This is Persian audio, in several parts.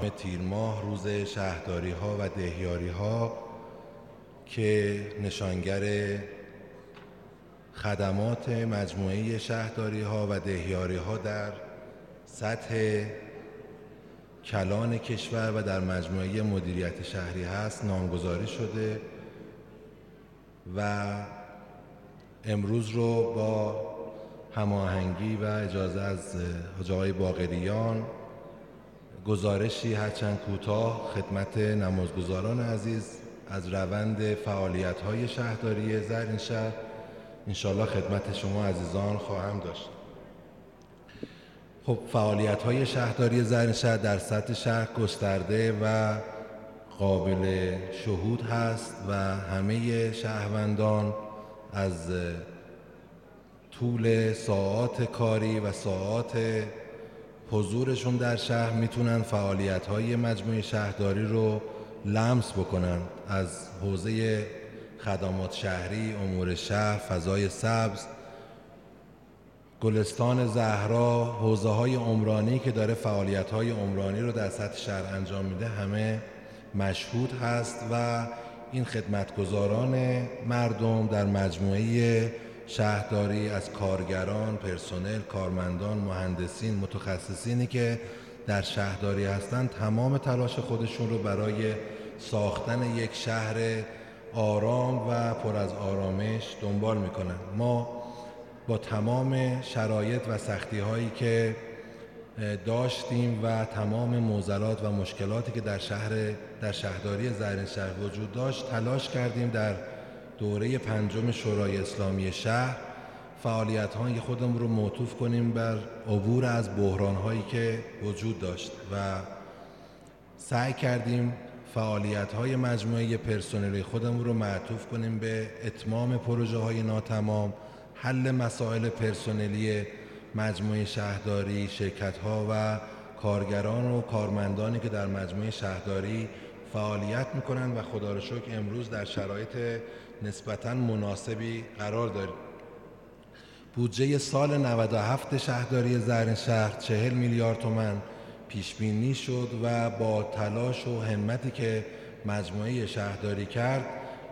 تیر ماه روز شهرداری ها و دهیاری ها که نشانگر خدمات مجموعه شهرداری ها و دهیاری ها در سطح کلان کشور و در مجموعه مدیریت شهری هست نامگذاری شده و امروز رو با هماهنگی و اجازه از حاج آقای باقریان گزارشی هرچند کوتاه خدمت نمازگزاران عزیز از روند فعالیت‌های شهرداری زرینشهر انشاءالله خدمت شما عزیزان خواهم داشت. خب فعالیت‌های شهرداری زرینشهر در سطح شهر گسترده و قابل شهود هست و همه شهروندان از طول ساعات کاری و ساعات حضورشون در شهر میتونن فعالیت‌های مجموعه شهرداری رو لمس بکنن، از حوزه خدمات شهری، امور شهر، فضای سبز، گلستان زهرا، حوزه‌های عمرانی که داره فعالیت‌های عمرانی رو در سطح شهر انجام میده همه مشهود هست و این خدمتگزاران مردم در مجموعه شهرداری از کارگران، پرسنل، کارمندان، مهندسین، متخصصینی که در شهرداری هستند تمام تلاش خودشون رو برای ساختن یک شهر آرام و پر از آرامش دنبال میکنن. ما با تمام شرایط و سختی هایی که داشتیم و تمام معضلات و مشکلاتی که در شهرداری زرینشهر وجود داشت تلاش کردیم در دوره 5 شورای اسلامی شهر فعالیت‌های خودمون رو معطوف کنیم بر عبور از بحران‌هایی که وجود داشت و سعی کردیم فعالیت‌های مجموعه پرسنلی خودمون رو معطوف کنیم به اتمام پروژه‌های ناتمام، حل مسائل پرسنلی مجموعه شهرداری، شرکت‌ها و کارگران و کارمندانی که در مجموعه شهرداری فعالیت می‌کنند و خدا را شکر امروز در شرایط نسبتاً مناسبی قرار داریم. بودجه سال 97 شهرداری زرینشهر 40 میلیارد تومان پیش بینی شد و با تلاش و همتی که مجموعه شهرداری کرد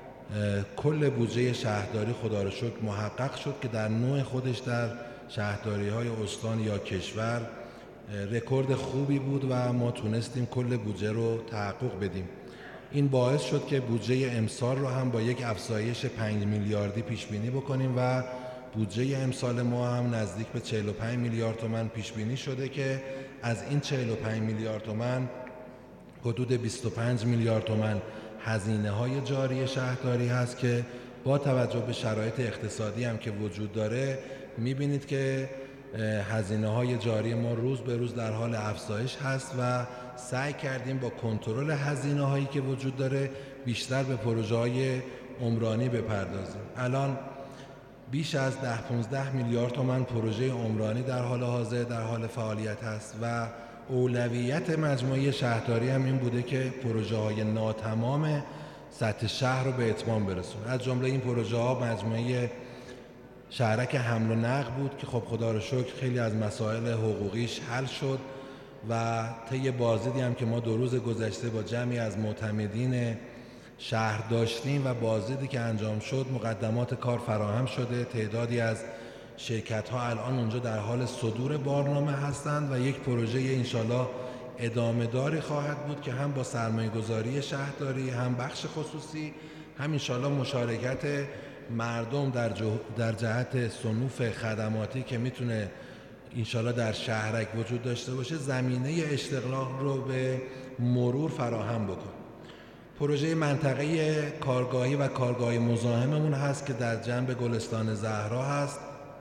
کل بودجه شهرداری خدا را شکر محقق شد که در نوع خودش در شهرداری‌های استان یا کشور رکورد خوبی بود و ما تونستیم کل بودجه رو تحقق بدیم. این باعث شد که بودجه امسال رو هم با یک افزایش 5 میلیاردی پیش بینی بکنیم و بودجه امسال ما هم نزدیک به 45 میلیارد تومان پیش بینی شده که از این 45 میلیارد تومان حدود 25 میلیارد تومان هزینه‌های جاری شهرداری هست که با توجه به شرایط اقتصادی هم که وجود داره می‌بینید که هزینه‌های جاری ما روز به روز در حال افزایش هست و سعی کردیم با کنترل هزینه‌هایی که وجود داره بیشتر به پروژه‌های عمرانی بپردازیم. الان بیش از 10-15 میلیارد تومان پروژه عمرانی در حال حاضر در حال فعالیت هست و اولویت مجموعه شهرداری هم این بوده که پروژه‌های ناتمام سطح شهر رو به اتمام برسونه. از جمله این پروژه‌ها مجموعه شهرک حمل و نقل بود که خب خدا رو شکر خیلی از مسائل حقوقیش حل شد و طی بازدیدی هم که ما 2 روز گذشته با جمعی از معتمدین شهر داشتیم و بازدیدی که انجام شد مقدمات کار فراهم شده، تعدادی از شرکت‌ها الان اونجا در حال صدور بارنامه هستند و یک پروژه انشالله ادامه داری خواهد بود که هم با سرمایه‌گذاری شهرداری هم بخش خصوصی هم انشالله مشارکت مردم در جهت صنوف خدماتی که میتونه انشالله در شهرک وجود داشته باشه زمینه اشتغال رو به مرور فراهم بکن. پروژه منطقه کارگاهی و کارگاهی مزاحممون هست که در جنب گلستان زهرا هست.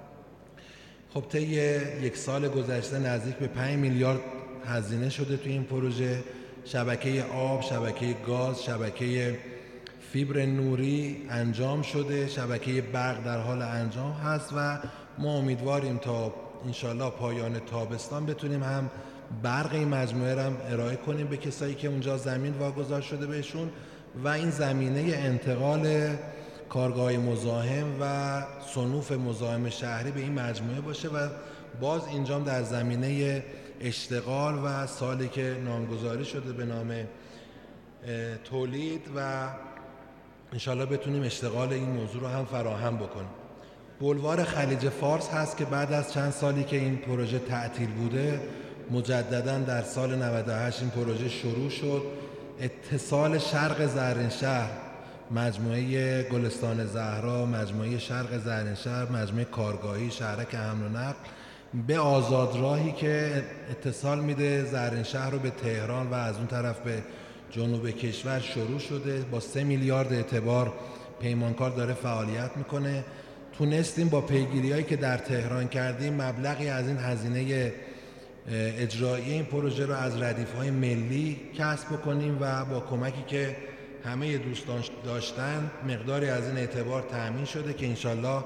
خب طی 1 سال گذشته نزدیک به 5 میلیارد هزینه شده تو این پروژه. شبکه آب، شبکه گاز، شبکه فیبر نوری انجام شده، شبکه برق در حال انجام هست و ما امیدواریم تا انشالله پایان تابستان بتونیم هم برق این مجموعه را هم ارائه کنیم به کسایی که اونجا زمین واگذار شده بهشون و این زمینه انتقال کارگاه مزاحم و صنوف مزاحم شهری به این مجموعه باشه و باز اینجام در زمینه اشتغال و سالی که نامگذاری شده به نام تولید و انشالله بتونیم اشتغال این موضوع رو هم فراهم بکنیم. بولوار خلیج فارس هست که بعد از چند سالی که این پروژه تعطیل بوده مجددا در سال 98 این پروژه شروع شد. اتصال شرق زرینشهر، مجموعه گلستان زهرا، مجموعه شرق زرینشهر، مجموعه کارگاهی، شهرک حمل و نقل به آزادراهی که اتصال میده زرینشهر رو به تهران و از اون طرف به جنوب کشور شروع شده. با 3 میلیارد اعتبار پیمانکار داره فعالیت میکنه. تونستیم با پیگیری‌هایی که در تهران کردیم مبلغی از این هزینه اجرایی این پروژه رو از ردیف‌های ملی کسب بکنیم و با کمکی که همه دوستان داشتن مقداری از این اعتبار تأمین شده که انشالله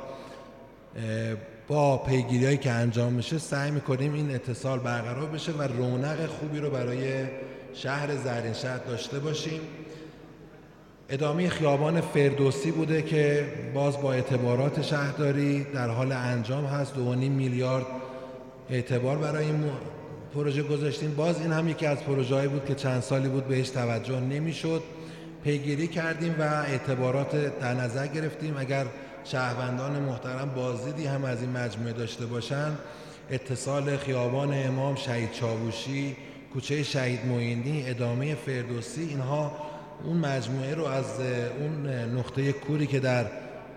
با پیگیری‌هایی که انجام میشه سعی میکنیم این اتصال برقرار بشه و رونق خوبی رو برای شهر زرینشهر داشته باشیم. ادامه خیابان فردوسی بوده که باز با اعتبارات شهرداری در حال انجام هست. 2.5 میلیارد اعتبار برای این پروژه گذاشتیم. باز این هم یکی از پروژه‌هایی بود که چند سالی بود بهش توجه نمی‌شد. پیگیری کردیم و اعتبارات در نظر گرفتیم. اگر شهروندان محترم بازدیدی هم از این مجموعه داشته باشن، اتصال خیابان امام، شهید چاووشی، کوچه شهید معینی، ادامه فردوسی، اینها اون مجموعه رو از اون نقطه کوری که در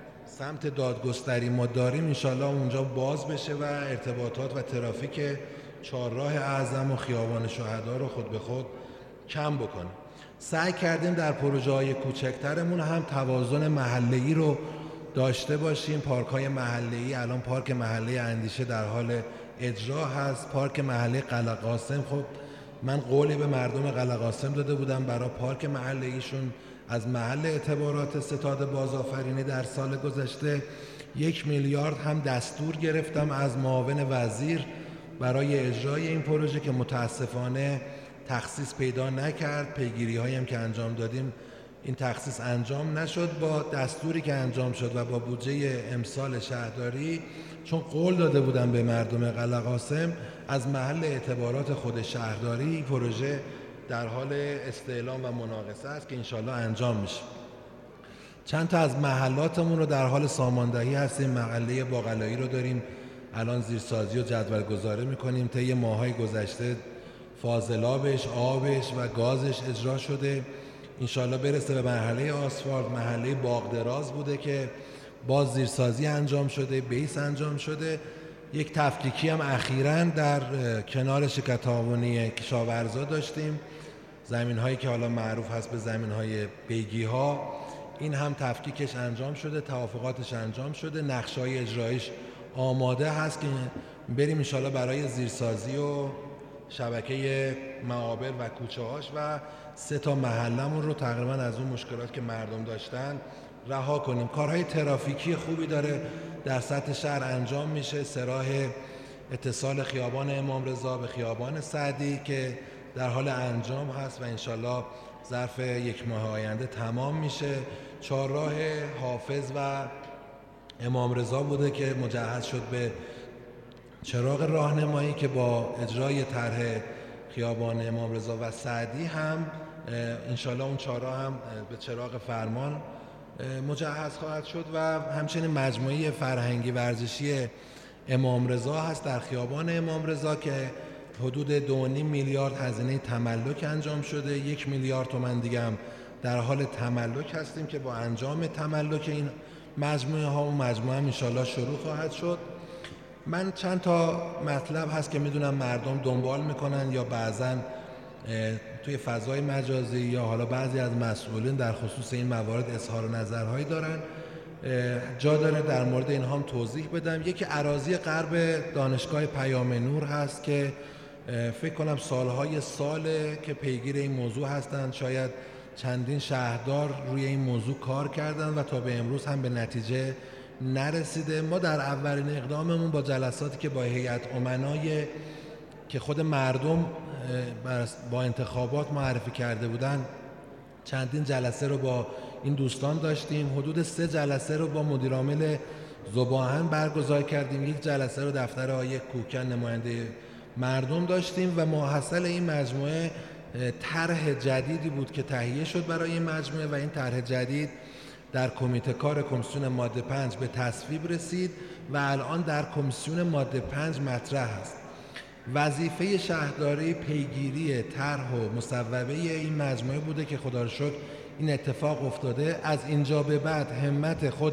سمت دادگستری ما داریم انشالله اونجا باز بشه و ارتباطات و ترافیک چهارراه اعظم و خیابان شهدا رو خود به خود کم بکنه. سعی کردیم در پروژه‌های کوچکترمون هم توازن محله‌ای رو داشته باشیم. پارک‌های محله‌ای، الان پارک محله اندیشه در حال اجرا هست. پارک محله قلعه قاسم، خب من قولی به مردم قلعه قاسم داده بودم برای پارک محله‌ایشون از محل اعتبارات ستاد بازآفرینی در سال گذشته 1 میلیارد هم دستور گرفتم از معاون وزیر برای اجرای این پروژه که متاسفانه تخصیص پیدا نکرد. پیگیری‌هایی هم که انجام دادیم این تخصیص انجام نشد. با دستوری که انجام شد و با بودجه امسال شهرداری، چون قول داده بودم به مردم قلعه قاسم، از محل اعتبارات خود شهرداری این پروژه در حال استعلام و مناقصه است که انشالله انجام میشه. چند تا از محلاتمون رو در حال ساماندهی هستیم. محله باقلایی رو داریم الان زیرسازی و جدول گذاری میکنیم. طی ماهای گذشته فاضلابش، آبش و گازش اجرا شده. انشالله برسه به مرحله آسفالت. محله باغدراز بوده که باز زیرسازی انجام شده، بیس انجام شده. یک تفکیکی هم اخیراً در کنار شرکت تعاونی کشاورزا داشتیم، زمین هایی که حالا معروف هست به زمین های بیگی ها. این هم تفکیکش انجام شده، توافقاتش انجام شده، نقشه های اجرایش آماده هست که بریم انشالله برای زیرسازی و شبکه معابر و کوچه هاش و 3 تا محلمون رو تقریبا از اون مشکلات که مردم داشتن رها کنیم. کارهای ترافیکی خوبی داره در سطح شهر انجام میشه. سراح اتصال خیابان امام رضا به خیابان سعدی که در حال انجام هست و انشالله ظرف 1 ماه آینده تمام میشه. چهارراه حافظ و امام رضا بوده که مجهز شد به چراغ راهنمایی که با اجرای طرح خیابان امام رضا و سعدی هم انشالله اون چهارراه هم به چراغ فرمان مجهز خواهد شد. و همچنین مجموعه فرهنگی ورزشی امام رضا هست در خیابان امام رضا که حدود 2.5 میلیارد هزینه تملک انجام شده. 1 میلیارد تومان دیگه هم در حال تملک هستیم که با انجام تملک این مجموعه ها و مجموعه هم انشالله شروع خواهد شد. من چند تا مطلب هست که میدونم مردم دنبال میکنن یا بعضاً توی فضای مجازی یا حالا بعضی از مسئولین در خصوص این موارد اظهار نظرهایی دارن، جا داره در مورد اینها هم توضیح بدم. یکی اراضی غرب دانشگاه پیام نور هست که فکر کنم سالهای ساله که پیگیر این موضوع هستند. شاید چندین شهردار روی این موضوع کار کردن و تا به امروز هم به نتیجه نرسیده. ما در اولین اقداممون با جلساتی که با هیئت امنای که خود مردم با انتخابات معرفی کرده بودن چندین جلسه رو با این دوستان داشتیم. حدود 3 جلسه رو با مدیرعامل ذوباهن برگزار کردیم. 1 جلسه رو دفتر آقای کوکن نماینده مردم داشتیم و ماحصل این مجموعه طرح جدیدی بود که تهیه شد برای این مجموعه و این طرح جدید در کمیته کار کمیسیون ماده 5 به تصویب رسید و الان در کمیسیون ماده 5 مطرح است. وظیفه شهرداری پیگیری طرح و مصوبه این مجموعه بوده که خدا رو شکر این اتفاق افتاده. از اینجا به بعد همت خود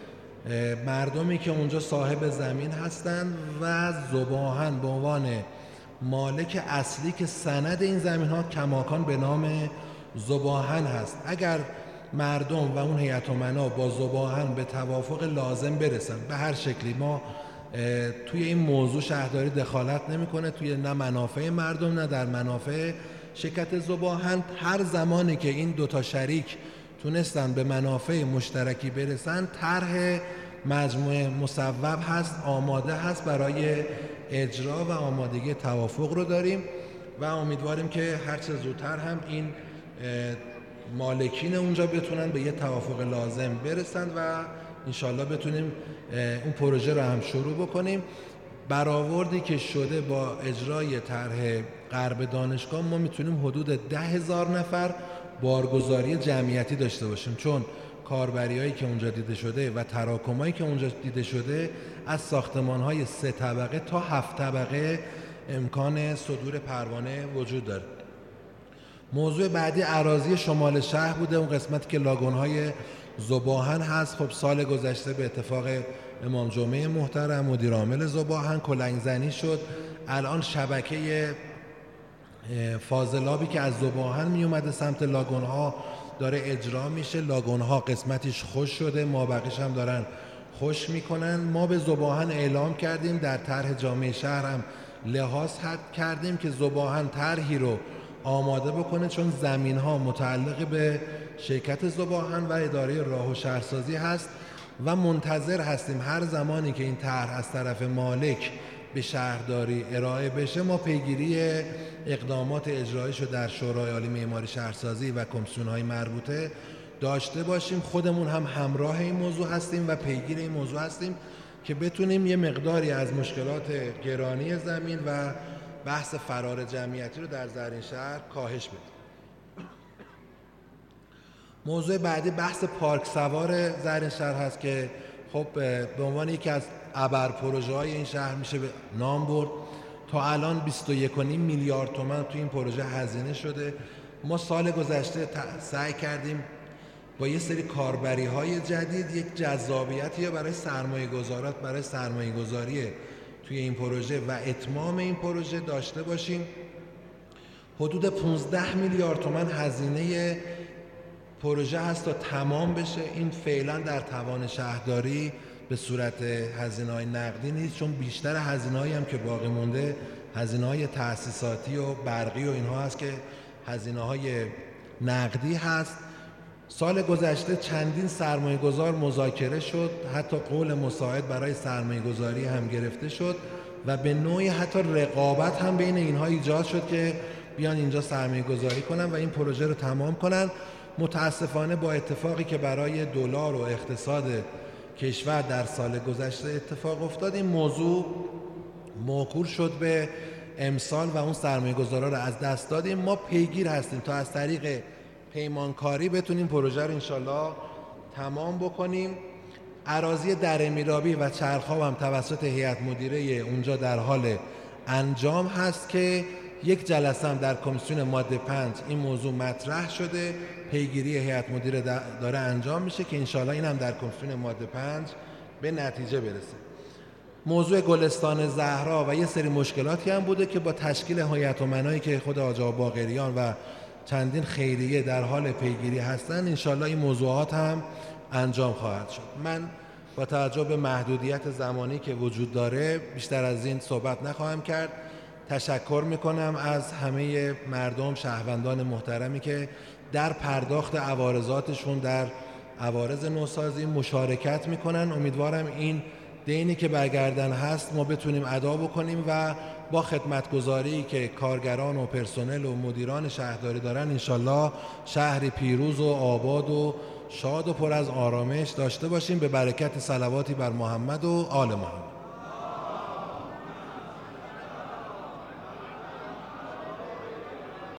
مردمی که اونجا صاحب زمین هستند و ذوباهن به عنوان مالک اصلی که سند این زمین ها کماکان به نام ذوباهن هست، اگر مردم و اون هیئت امنا با ذوباهن به توافق لازم برسن به هر شکلی، ما توی این موضوع شهرداری دخالت نمیکنه، توی نه منافع مردم نه در منافع شرکت ذوباهن. هر زمانی که این دوتا شریک تونستن به منافع مشترکی برسن، طرح مجموعه مصوب هست، آماده هست برای اجرا و آمادگی توافق رو داریم و امیدواریم که هرچه زودتر هم این مالکین اونجا بتونن به یه توافق لازم برسن و انشالله بتونیم اون پروژه رو هم شروع بکنیم. برآوردی که شده با اجرای طرح غرب دانشگاه ما میتونیم حدود 10,000 نفر بارگذاری جمعیتی داشته باشیم، چون کاربریایی که اونجا دیده شده و تراکمایی که اونجا دیده شده از ساختمان‌های 3 طبقه تا 7 طبقه امکان صدور پروانه وجود داره. موضوع بعدی اراضی شمال شهر بوده، اون قسمتی که لاگون‌های ذوباهن هست. خب سال گذشته به اتفاق امام جمعه محترم مدیر عامل ذوباهن کلنگ زنی شد. الان شبکه فاضلابی که از ذوباهن می اومده سمت لاگون‌ها داره اجرا میشه. لاگون‌ها قسمتیش خوش شده، ما بقیش هم دارن خوش میکنن. ما به ذوباهن اعلام کردیم، در طرح جامعه شهر هم لحاظ کردیم که ذوباهن طرحی رو آماده بکنه، چون زمین‌ها متعلق به شرکت ذوباهن و اداره راه و شهرسازی هست و منتظر هستیم هر زمانی که این طرح از طرف مالک به شهرداری ارائه بشه ما پیگیری اقدامات اجراییشو در شورای عالی معماری شهرسازی و کمیسیون‌های مربوطه داشته باشیم. خودمون هم همراه این موضوع هستیم و پیگیر این موضوع هستیم که بتونیم یه مقداری از مشکلات گرانی زمین و بحث فرار جمعیتی رو در زرین شهر کاهش بدیم. موضوع بعدی بحث پارک سوار زرین شهر هست که خب به عنوان یکی از ابر پروژه های این شهر میشه نام برد. تا الان 21.5 میلیارد تومان تو این پروژه هزینه شده. ما سال گذشته سعی کردیم با یه سری کاربری های جدید یک جذابیتی برای سرمایه گذاری توی این پروژه و اتمام این پروژه داشته باشیم. حدود 15 میلیارد تومان هزینه پروژه هست تا تمام بشه. این فعلا در توان شهرداری به صورت هزینه‌های نقدی نیست، چون بیشتر هزینه‌هایی هم که باقی مونده هزینه‌های تأسیساتی و برقی و اینها هست که هزینه‌های نقدی هست. سال گذشته چندین سرمایه‌گذار مذاکره شد، حتی قول مساعد برای سرمایه‌گذاری هم گرفته شد و به نوعی حتی رقابت هم بین اینها ایجاد شد که بیان اینجا سرمایه‌گذاری کنن و این پروژه رو تمام کنن. متاسفانه با اتفاقی که برای دلار و اقتصاد کشور در سال گذشته اتفاق افتاد، این موضوع موکول شد به امسال و اون سرمایه‌گذارا رو از دست دادیم. ما پیگیر هستیم تا از طریق پیمانکاری بتونیم پروژه رو انشالله تمام بکنیم. اراضی در میرابی و چرخاب هم توسط هیئت مدیره اونجا در حال انجام هست که یک جلسه هم در کمیسیون ماده 5 این موضوع مطرح شده، پیگیری هیئت مدیره داره انجام میشه که انشالله این هم در کمیسیون ماده 5 به نتیجه برسه. موضوع گلستان زهرا و یه سری مشکلاتی هم بوده که با تشکیل هیئت امنایی که خود آقا باقریان و چندین خیریه در حال پیگیری هستن انشالله این موضوعات هم انجام خواهد شد. من با توجه به محدودیت زمانی که وجود داره بیشتر از این صحبت نخواهم کرد. تشکر میکنم از همه مردم شهروندان محترمی که در پرداخت عوارضاتشون در عوارض نوسازی مشارکت میکنن. امیدوارم این دینی که برگردن هست ما بتونیم ادا بکنیم و با خدمتگزاری که کارگران و پرسنل و مدیران شهرداری دارن انشالله شهری پیروز و آباد و شاد و پر از آرامش داشته باشیم به برکت صلواتی بر محمد و آل محمد.